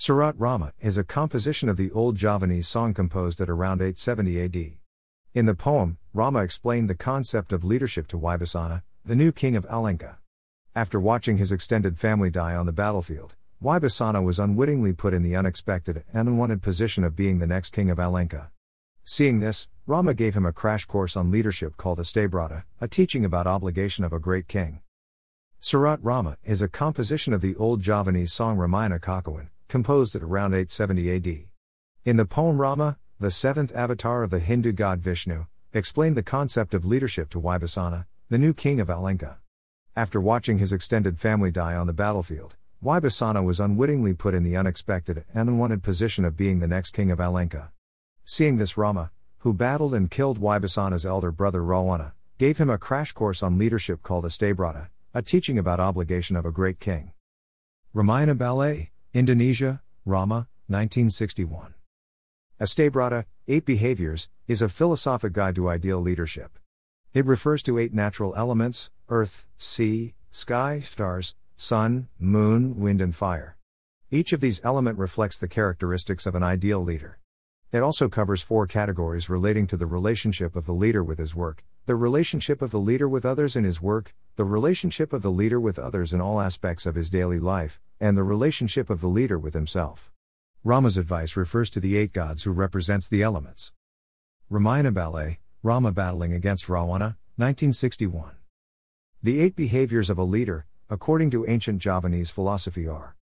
Surat Rama is a composition of the old Javanese song composed at around 870 AD. In the poem, Rama explained the concept of leadership to Wibisana, the new king of Alenka. After watching his extended family die on the battlefield, Wibisana was unwittingly put in the unexpected and unwanted position of being the next king of Alenka. Seeing this, Rama gave him a crash course on leadership called Astabrata, a teaching about obligation of a great king. Surat Rama is a composition of the old Javanese song Ramayana Kakawan, composed at around 870 AD. In the poem Rama, the seventh avatar of the Hindu god Vishnu, explained the concept of leadership to Wibisana, the new king of Alenka. After watching his extended family die on the battlefield, Wibisana was unwittingly put in the unexpected and unwanted position of being the next king of Alenka. Seeing this, Rama, who battled and killed Wibisana's elder brother Rawana, gave him a crash course on leadership called Astabrata, a teaching about obligation of a great king. Ramayana Ballet, Indonesia, Rama, 1961. Astabrata, 8 Behaviors, is a philosophic guide to ideal leadership. It refers to 8 natural elements: earth, sea, sky, stars, sun, moon, wind and fire. Each of these elements reflects the characteristics of an ideal leader. It also covers 4 categories relating to the relationship of the leader with his work, the relationship of the leader with others in his work, the relationship of the leader with others in all aspects of his daily life, and the relationship of the leader with himself. Rama's advice refers to the 8 gods who represents the elements. Ramayana Ballet, Rama battling against Rawana, 1961. The 8 behaviors of a leader, according to ancient Javanese philosophy are: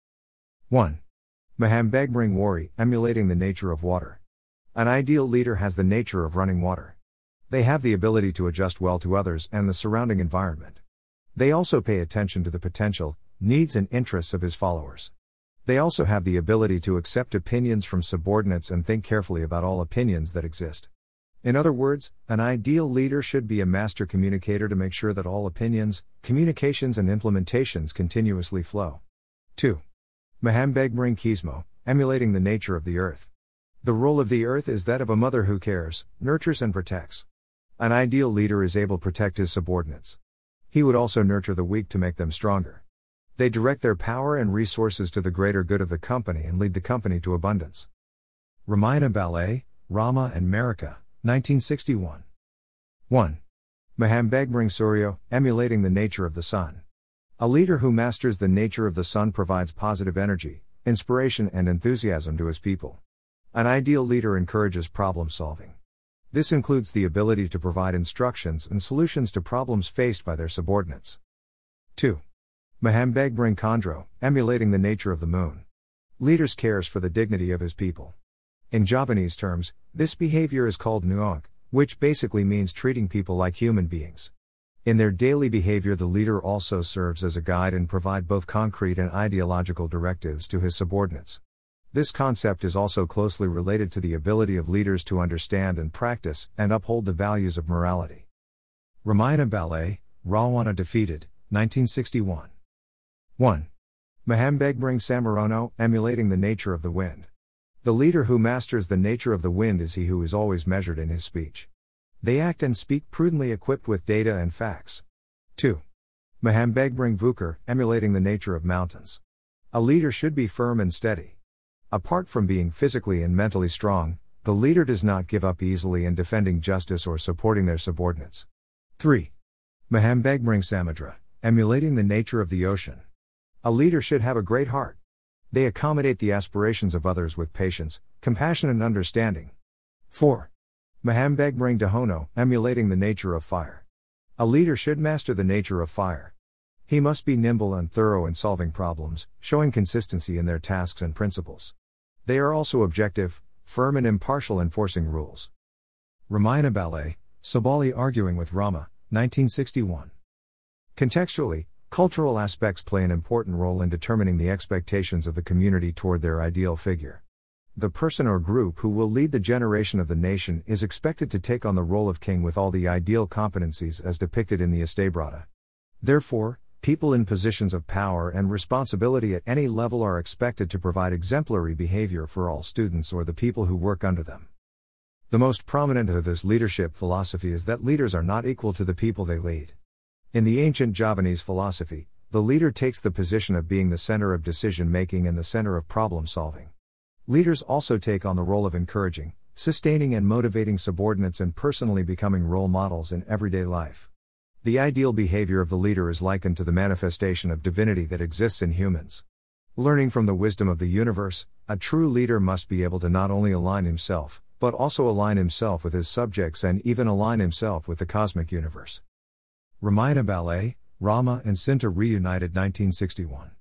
1. Mahambegmring Wari, emulating the nature of water. An ideal leader has the nature of running water. They have the ability to adjust well to others and the surrounding environment. They also pay attention to the potential, needs and interests of his followers. They also have the ability to accept opinions from subordinates and think carefully about all opinions that exist. In other words, an ideal leader should be a master communicator to make sure that all opinions, communications and implementations continuously flow. 2. Mahambegmring Kismo, emulating the nature of the earth. The role of the earth is that of a mother who cares, nurtures and protects. An ideal leader is able to protect his subordinates. He would also nurture the weak to make them stronger. They direct their power and resources to the greater good of the company and lead the company to abundance. Ramayana Ballet, Rama and Marika, 1961. 1. Mahambegmring Suryo, emulating the nature of the sun. A leader who masters the nature of the sun provides positive energy, inspiration and enthusiasm to his people. An ideal leader encourages problem solving. This includes the ability to provide instructions and solutions to problems faced by their subordinates. 2. Mahambegmring Khandro, emulating the nature of the moon. Leaders cares for the dignity of his people. In Javanese terms, this behavior is called nuong, which basically means treating people like human beings. In their daily behavior, the leader also serves as a guide and provide both concrete and ideological directives to his subordinates. This concept is also closely related to the ability of leaders to understand and practice and uphold the values of morality. Ramayana Ballet, Rawana defeated, 1961. 1. Mahambegmring Samarono, emulating the nature of the wind. The leader who masters the nature of the wind is he who is always measured in his speech. They act and speak prudently, equipped with data and facts. 2. Mahambegmring Vukar, emulating the nature of mountains. A leader should be firm and steady. Apart from being physically and mentally strong, the leader does not give up easily in defending justice or supporting their subordinates. 3. Mahambegmring Samudra, emulating the nature of the ocean. A leader should have a great heart. They accommodate the aspirations of others with patience, compassion and understanding. 4. Mahambegmring Dahono, emulating the nature of fire. A leader should master the nature of fire. He must be nimble and thorough in solving problems, showing consistency in their tasks and principles. They are also objective, firm and impartial, enforcing rules. Ramayana Ballet, Sabali arguing with Rama, 1961. Contextually, cultural aspects play an important role in determining the expectations of the community toward their ideal figure. The person or group who will lead the generation of the nation is expected to take on the role of king with all the ideal competencies as depicted in the Astabrata. Therefore, people in positions of power and responsibility at any level are expected to provide exemplary behavior for all students or the people who work under them. The most prominent of this leadership philosophy is that leaders are not equal to the people they lead. In the ancient Javanese philosophy, the leader takes the position of being the center of decision-making and the center of problem-solving. Leaders also take on the role of encouraging, sustaining, and motivating subordinates and personally becoming role models in everyday life. The ideal behavior of the leader is likened to the manifestation of divinity that exists in humans. Learning from the wisdom of the universe, a true leader must be able to not only align himself, but also align himself with his subjects and even align himself with the cosmic universe. Ramayana Ballet, Rama and Sinta reunited 1961.